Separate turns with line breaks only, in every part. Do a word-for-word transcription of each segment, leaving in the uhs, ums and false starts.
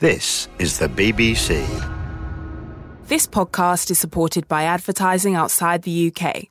This is the B B C.
This podcast is supported by advertising outside the U K.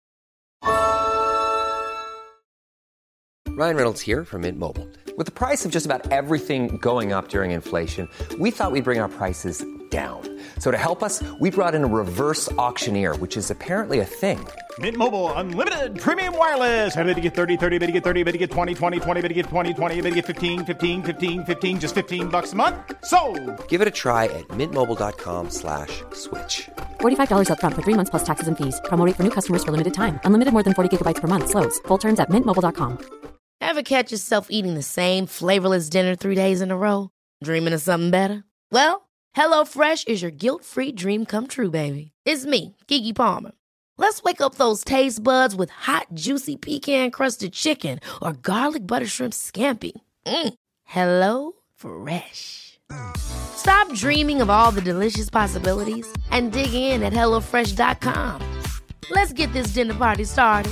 Ryan Reynolds here from Mint Mobile. With the price of just about everything going up during inflation, we thought we'd bring our prices down. So to help us, we brought in a reverse auctioneer, which is apparently a thing.
Mint Mobile Unlimited Premium Wireless. How to get thirty, thirty, how to get thirty, how to get twenty, twenty, twenty, how to get twenty, twenty, how to get fifteen, fifteen, fifteen, fifteen, just fifteen bucks a month? Sold!
Give it a try at mintmobile.com slash switch.
forty-five dollars up front for three months plus taxes and fees. Promo rate for new customers for limited time. Unlimited more than forty gigabytes per month. Slows full terms at mint mobile dot com.
Ever catch yourself eating the same flavorless dinner three days in a row? Dreaming of something better? Well, HelloFresh is your guilt-free dream come true, baby. It's me, Keke Palmer. Let's wake up those taste buds with hot, juicy pecan-crusted chicken or garlic butter shrimp scampi. Mm. Hello Fresh. Stop dreaming of all the delicious possibilities and dig in at hello fresh dot com. Let's get this dinner party started.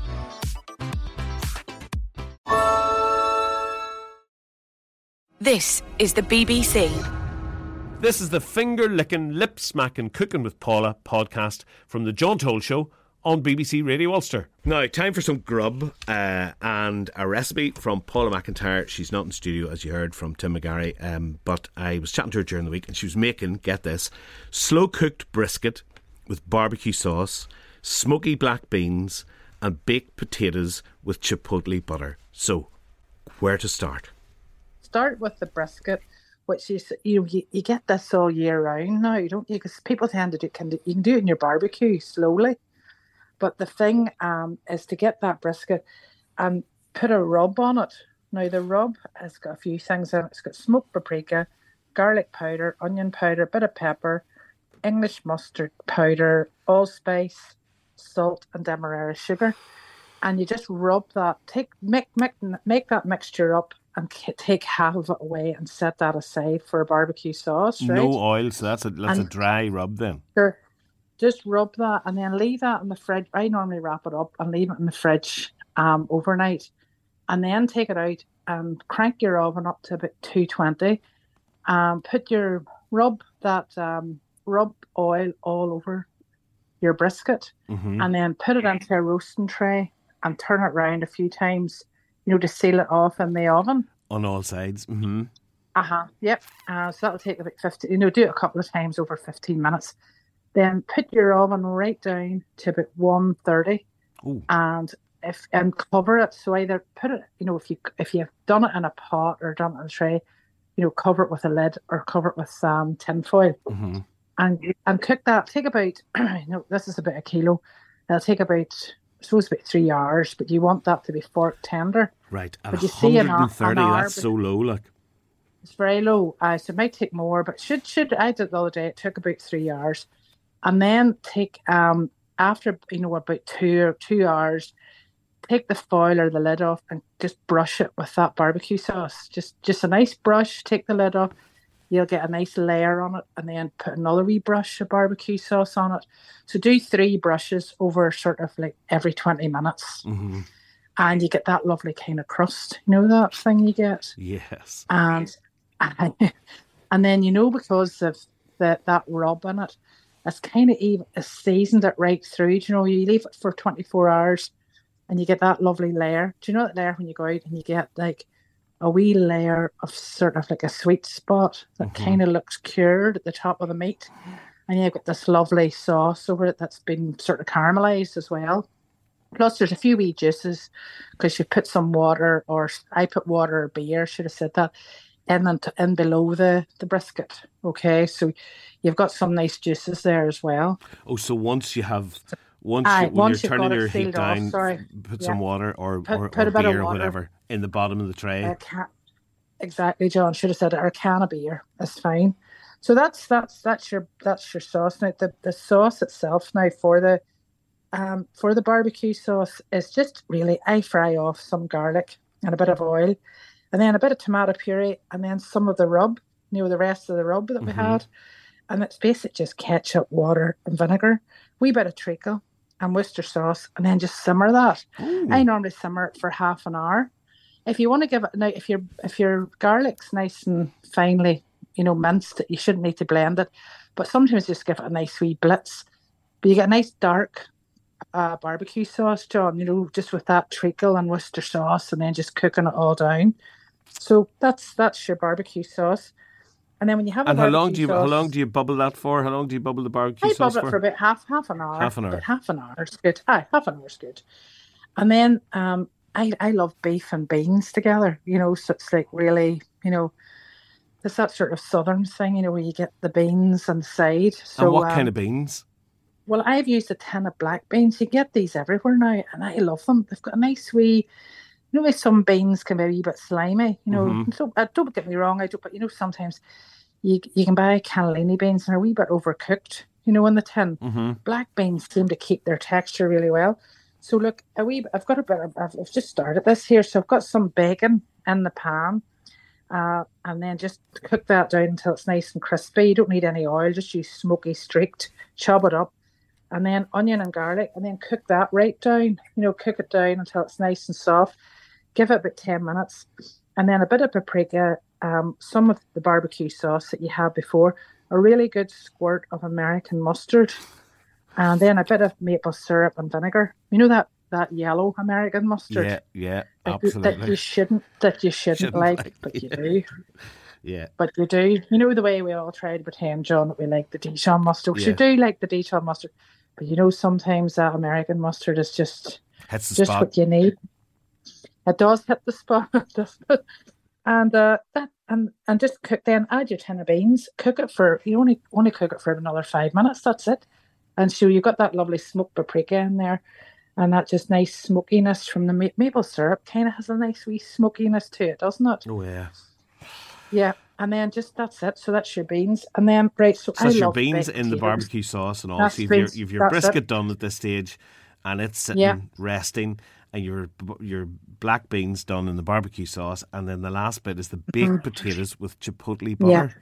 This is the B B C.
This is the finger-licking, lip-smacking Cooking with Paula podcast from the John Toll Show on B B C Radio Ulster. Now, time for some grub uh, and a recipe from Paula McIntyre. She's not in studio, as you heard from Tim McGarry, um, but I was chatting to her during the week and she was making, get this, slow-cooked brisket with barbecue sauce, smoky black beans and baked potatoes with chipotle butter. So, where to start?
Start with the brisket, which is you you, you get this all year round now, don't you? Because people tend to do can do, you can do it in your barbecue slowly, but the thing um is to get that brisket and put a rub on it. Now the rub has got a few things in it. It's got smoked paprika, garlic powder, onion powder, bit of pepper, English mustard powder, allspice, salt, and demerara sugar, and you just rub that. Take make make make that mixture up. And take half of it away and set that aside for a barbecue sauce, right?
No oil, so that's a that's
and
a dry rub then.
Sure. Just rub that and then leave that in the fridge. I normally wrap it up and leave it in the fridge um, overnight. And then take it out and crank your oven up to about two twenty. Um, put your, rub that, um, rub oil all over your brisket. Mm-hmm. And then put it into a roasting tray and turn it round a few times, you know, to seal it off in the oven.
On all sides. Mm-hmm.
Uh-huh, yep. Uh, so that'll take about fifteen, you know, do it a couple of times over fifteen minutes. Then put your oven right down to about one thirty. Ooh. And if and cover it. So either put it, you know, if you if you've done it in a pot or done it in a tray, you know, cover it with a lid or cover it with some um, tin foil. Mm-hmm. And and cook that. Take about, you know, this is about a kilo. It'll take about, I suppose about three hours, but you want that to be fork tender.
Right, at
but you
one hundred thirty,
an hour,
that's so low, like.
It's very low, uh, so it might take more, but should, should I did it the other day, it took about three hours. And then take, um after, you know, about two or two hours, take the foil or the lid off and just brush it with that barbecue sauce. Just, just a nice brush, take the lid off. You'll get a nice layer on it and then put another wee brush of barbecue sauce on it. So do three brushes over sort of like every twenty minutes. Mm-hmm. And you get that lovely kind of crust. You know that thing you get?
Yes.
And and then, you know, because of the, that rub in it, it's kind of even it's seasoned it right through. You know, you leave it for twenty-four hours and you get that lovely layer. Do you know that layer when you go out and you get like a wee layer of sort of like a sweet spot that mm-hmm. kind of looks cured at the top of the meat, and you've got this lovely sauce over it that's been sort of caramelized as well. Plus there's a few wee juices because you put some water, or I put water or beer, should have said that, in and in below the, the brisket. Okay, so you've got some nice juices there as well.
Oh, so once you have Once,
Aye,
you, when
once
you're turning your heat down,
off, sorry.
put
yeah.
some water or,
put,
or,
put
or beer or
water.
whatever in the bottom of the tray.
Uh, can, exactly, John. Should have said it. Or a can of beer. That's fine. So that's that's that's your that's your sauce. Now the, the sauce itself now for the um for the barbecue sauce is just really I fry off some garlic and a bit of oil, and then a bit of tomato puree, and then some of the rub. You know, the rest of the rub that we mm-hmm. had, and it's basically just ketchup, water, and vinegar. Wee bit of treacle and Worcester sauce, and then just simmer that. Ooh. I normally simmer it for half an hour. If you want to give it now, if your if your garlic's nice and finely, you know, minced. You shouldn't need to blend it, but sometimes just give it a nice wee blitz. But you get a nice dark uh, barbecue sauce, John, you know, just with that treacle and Worcester sauce, and then just cooking it all down. So that's that's your barbecue sauce. And then when you have
and
a
how long do you
sauce,
how long do you bubble that for? How long do you bubble the barbecue
I
sauce
bubble it for about half half an hour.
Half an hour.
About half an hour is good. Aye, half an hour is good. And then um, I I love beef and beans together. You know, so it's like really, you know, it's that sort of southern thing. You know, where you get the beans on the side. So
and what
um,
kind of beans?
Well, I've used a tin of black beans. You get these everywhere now, and I love them. They've got a nice wee. You know, some beans can be a wee bit slimy. You know,
Mm-hmm.
so uh, don't get me wrong. I do, but you know, sometimes. You you can buy cannellini beans and they're a wee bit overcooked, you know, in the tin.
Mm-hmm.
Black beans seem to keep their texture really well. So look, a wee, I've got a bit of, I've, I've just started this here. So I've got some bacon in the pan uh, and then just cook that down until it's nice and crispy. You don't need any oil, just use smoky streaked, chop it up. And then onion and garlic and then cook that right down, you know, cook it down until it's nice and soft. Give it about ten minutes. And then a bit of paprika, um, some of the barbecue sauce that you had before, a really good squirt of American mustard, and then a bit of maple syrup and vinegar. You know that, that yellow American mustard?
Yeah, yeah,
that,
absolutely.
That you shouldn't, that you shouldn't,
Shouldn't
like,
like,
but you
yeah.
do.
Yeah.
But you do. You know the way we all try to pretend, John, that we like the Dijon mustard.
Yeah.
You do like the Dijon mustard, but you know sometimes that American mustard is just
Hits the
just
spot.
what you need. It does hit the spot, doesn't it? And uh, that and and just cook. Then add your tin of beans. Cook it for you only only cook it for another five minutes. That's it. And so you got that lovely smoked paprika in there, and that just nice smokiness from the ma- maple syrup. Kind of has a nice wee smokiness to it, doesn't it?
Oh yeah.
Yeah. And then just that's it. So that's your beans. And then right. So,
So
I
that's your
love
beans
baked
in the
potatoes.
barbecue sauce and all.
That's
So you've your,
beans.
you've your
That's
brisket
it.
done at this stage, and it's sitting
Yeah.
resting, and your your black beans done in the barbecue sauce, and then the last bit is the baked potatoes with chipotle butter.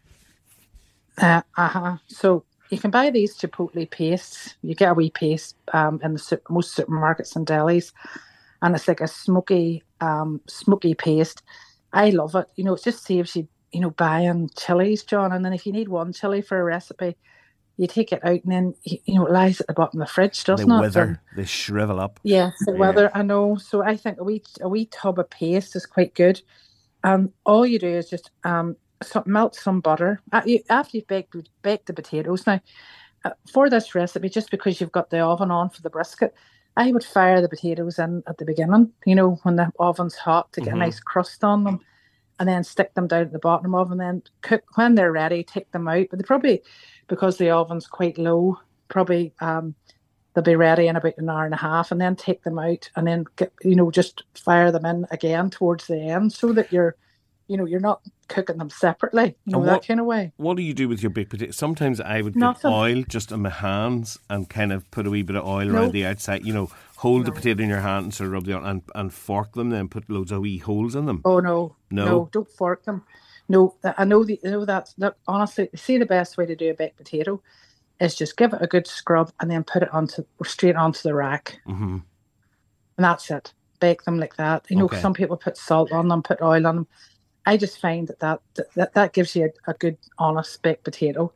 Yeah. Uh huh. So you can buy these chipotle pastes. You get a wee paste um, in the super, most supermarkets and delis, and it's like a smoky, um, smoky paste. I love it. You know, it just saves you, you know, buying chilies, John. And then if you need one chili for a recipe, you take it out, and then you know it lies at the bottom of the fridge,
They
doesn't it?
wither,
And-
they shrivel up.
yeah, the
Yeah.
weather, I know. So I think a wee a wee tub of paste is quite good. Um, all you do is just um so, melt some butter uh, you, after you've baked baked the potatoes. Now, uh, for this recipe, just because you've got the oven on for the brisket, I would fire the potatoes in at the beginning. You know, when the oven's hot to get
Mhm.
a nice crust on them, and then stick them down at the bottom of, and then cook when they're ready. Take them out, but they probably, because the oven's quite low, probably um. They'll be ready in about an hour and a half, and then take them out, and then get, you know, just fire them in again towards the end, so that you're, you know, you're not cooking them separately, you know,
And
that
what-
kind of way.
What do you do with your baked potatoes? Sometimes I would get
Nothing.
oil just on my hands and kind of put a wee bit of oil
No.
around the outside. You know, hold the potato in your hand and sort of rub the oil and, and fork them, then put loads of wee holes in them.
Oh no,
No?
don't fork them. No, I know the, I know that's that. Honestly, see, the best way to do a baked potato is just give it a good scrub and then put it onto straight onto the rack,
Mm-hmm.
and that's it. Bake them like that. You know,
Okay.
some people put salt on them, put oil on them. I just find that that that, that gives you a, a good, honest baked potato.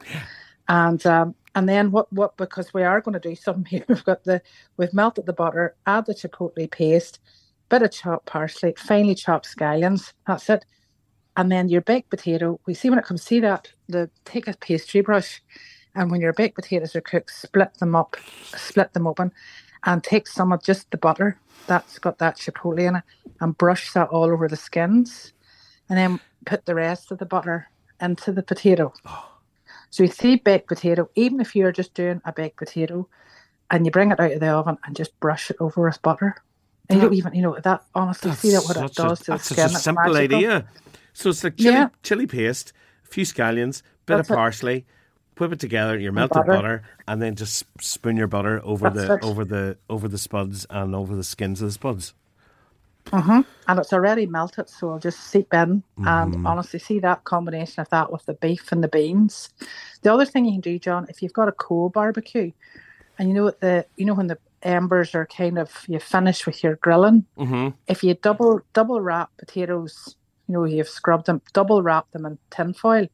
And um, and then what what because we are going to do something here. We've got the we've melted the butter, add the chipotle paste, bit of chopped parsley, finely chopped scallions. That's it. And then your baked potato. We see when it comes. See that the take a pastry brush, and when your baked potatoes are cooked, split them up, split them open, and take some of just the butter that's got that chipotle in it, and brush that all over the skins, and then put the rest of the butter into the potato. So you see baked potato, even if you're just doing a baked potato, and you bring it out of the oven and just brush it over with butter. And you don't even, you know, that honestly, see that what it
such a-
does to the
that's
skin.
such a
It's
simple
magical.
idea. So it's like chili,
Yeah.
chili paste, a few scallions, bit
That's
of
it.
parsley, whip it together, your melted
butter.
butter. and then just spoon your butter over
That's
the
it.
over the over the spuds and over the skins of the spuds.
Mm-hmm. And it's already melted, so I'll just seep in.
Mm-hmm.
And honestly, see that combination of that with the beef and the beans. The other thing you can do, John, if you've got a coal barbecue, and you know what the you know when the embers are kind of you finish with your grilling,
Mm-hmm.
if you double double wrap potatoes, you know you've scrubbed them, double wrap them in tin foil,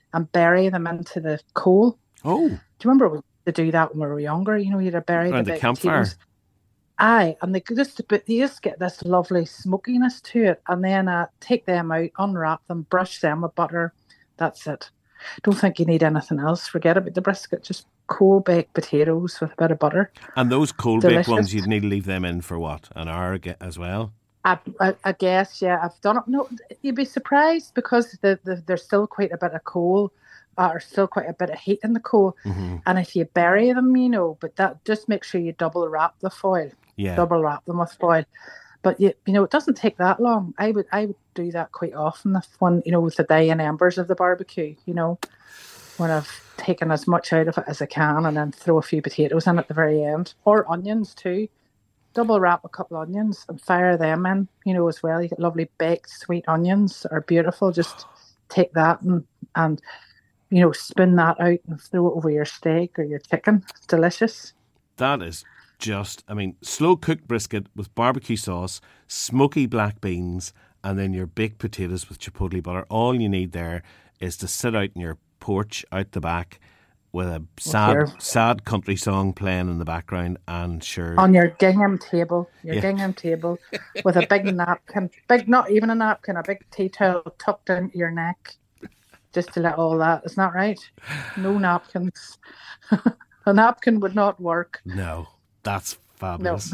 and bury them into the coal.
Oh.
Do you remember we used to do that when we were younger? You know, you'd bury
Around
the,
the campfire.
potatoes. Aye, and they just but they just get this lovely smokiness to it, and then uh, take them out, unwrap them, brush them with butter. That's it. Don't think you need anything else. Forget about the brisket. Just cold baked potatoes with a bit of butter.
And those cold baked
Delicious.
ones, you'd need to leave them in for what, an hour as well?
I, I, I guess, yeah, I've done it. No, you'd be surprised because the, the, there's still quite a bit of coal, uh, or still quite a bit of heat in the coal.
Mm-hmm.
And if you bury them, you know, but that just make sure you double wrap the foil.
Yeah.
Double wrap them with foil. But you, you know, it doesn't take that long. I would I would do that quite often if one, you know, with the dying embers of the barbecue, you know, when I've taken as much out of it as I can and then throw a few potatoes in at the very end. Or onions too. Double wrap a couple of onions and fire them in, you know, as well. You get lovely baked sweet onions are beautiful. Just take that and, and you know, spin that out and throw it over your steak or your chicken. It's delicious.
That is just, I mean, slow cooked brisket with barbecue sauce, smoky black beans, and then your baked potatoes with chipotle butter. All you need there is to sit out in your porch out the back with a sad,
your,
sad country song playing in the background, and sure,
on your gingham table, your
Yeah.
gingham table, with a big napkin, big not even a napkin, a big tea towel tucked into your neck, just to let all that. Isn't that right? No napkins. A napkin would not work.
no, that's
No.
fabulous.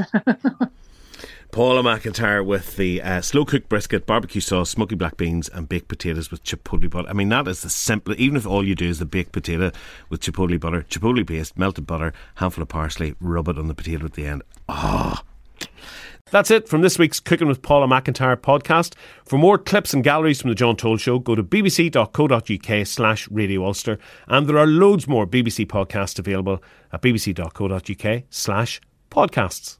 Paula McIntyre with the uh, slow cooked brisket, barbecue sauce, smoky black beans, and baked potatoes with chipotle butter. I mean, that is the simple. Even if all you do is the baked potato with chipotle butter, chipotle paste, melted butter, handful of parsley, rub it on the potato at the end. Ah. Oh. That's it from this week's Cooking with Paula McIntyre podcast. For more clips and galleries from the John Toll Show, go to bbc.co.uk slash Radio Ulster. And there are loads more B B C podcasts available at bbc.co.uk slash podcasts.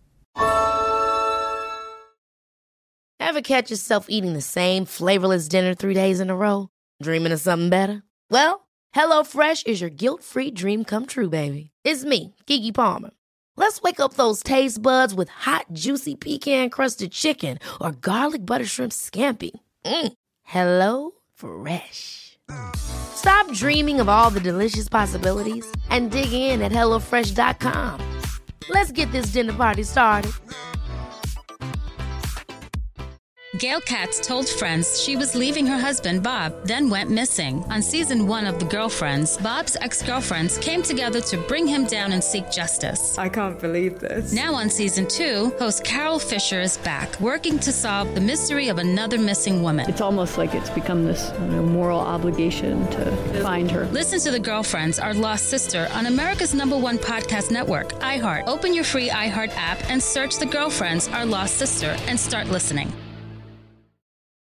Ever catch yourself eating the same flavourless dinner three days in a row? Dreaming of something better? Well, HelloFresh is your guilt-free dream come true, baby. It's me, Keke Palmer. Let's wake up those taste buds with hot, juicy pecan-crusted chicken or garlic butter shrimp scampi. Mm. Hello Fresh. Stop dreaming of all the delicious possibilities and dig in at hello fresh dot com. Let's get this dinner party started.
Gail Katz told friends she was leaving her husband, Bob, then went missing. On season one of The Girlfriends, Bob's ex-girlfriends came together to bring him down and seek justice.
I can't believe this.
Now on season two, host Carol Fisher is back, working to solve the mystery of another missing woman.
It's almost like it's become this you know, moral obligation to find her.
Listen to The Girlfriends, Our Lost Sister on America's number one podcast network, iHeart. Open your free iHeart app and search The Girlfriends, Our Lost Sister and start listening.